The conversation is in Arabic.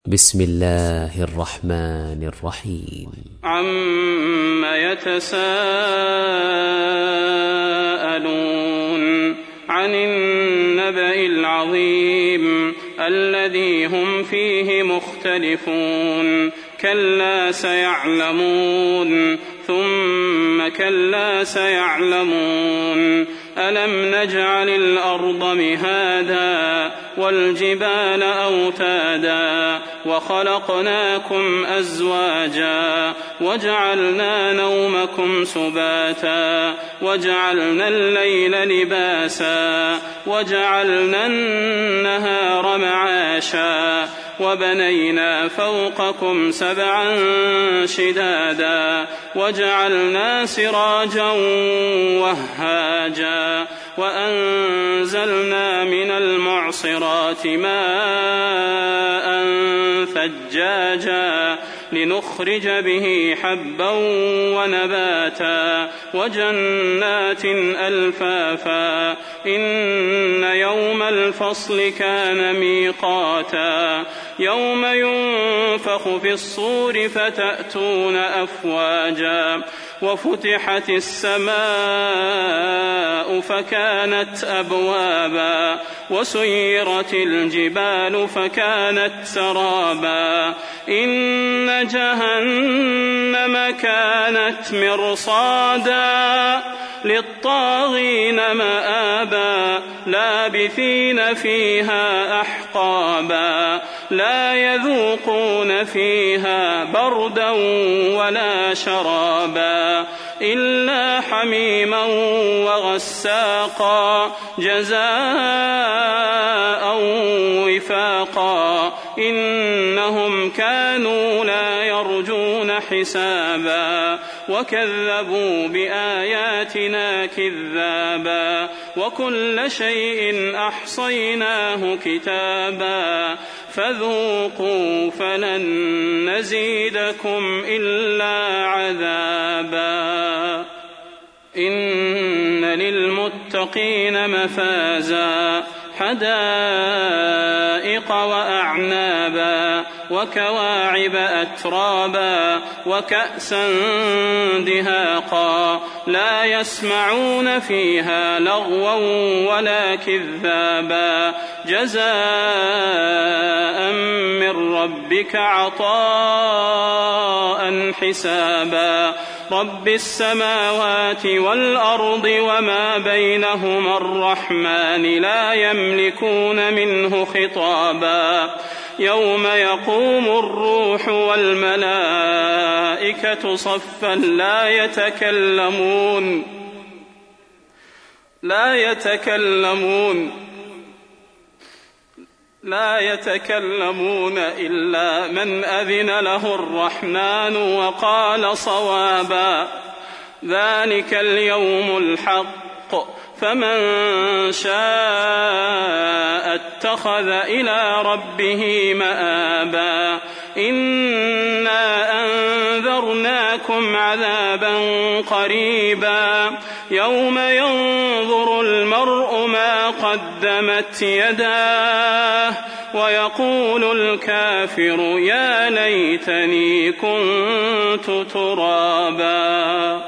بسم الله الرحمن الرحيم. عم يتساءلون عن النبأ العظيم الذي هم فيه مختلفون كلا سيعلمون ثم كلا سيعلمون ألم نجعل الأرض مهادا والجبال أوتادا وخلقناكم أزواجا وجعلنا نومكم سباتا وجعلنا الليل لباسا وجعلنا النهار معاشا وبنينا فوقكم سبعا شدادا وجعلنا سراجا وهاجا وأنزلنا من المعصرات ماء ثجاجا لنخرج به حبا ونباتا وجنات ألفافا إن يوم الفصل كان ميقاتا يوم ينفخ في الصور فتأتون أفواجا وفتحت السماء فكانت أبوابا وسيرت الجبال فكانت سرابا إن جهنم كانت مرصادا للطاغين مآبا لابثين فيها أحقابا لا يذوقون فيها بردا ولا شرابا إلا حميما وغساقا جزاء وفاقا إنهم كانوا لا يرجون حسابا وكذبوا بآياتنا كذابا وكل شيء أحصيناه كتابا فذوقوا فلن نزيدكم إلا عذابا إن للمتقين مفازا حدائق وأعنابا وكواعب أترابا وكأسا دهاقا لا يسمعون فيها لغوا ولا كذابا جزاء من ربك عطاء حسابا رب السماوات والأرض وما بينهما الرحمن لا يملكون منه خطابا يوم يقوم الروح والملائكة صفا لا يتكلمون إلا من أذن له الرحمن وقال صوابا ذلك اليوم الحق فمن شاء اتخذ إلى ربه مآبا إنا أنذرناكم عذابا قريبا يوم ينظر المرء ما قدمت يداه ويقول الكافر يا ليتني كنت ترابا.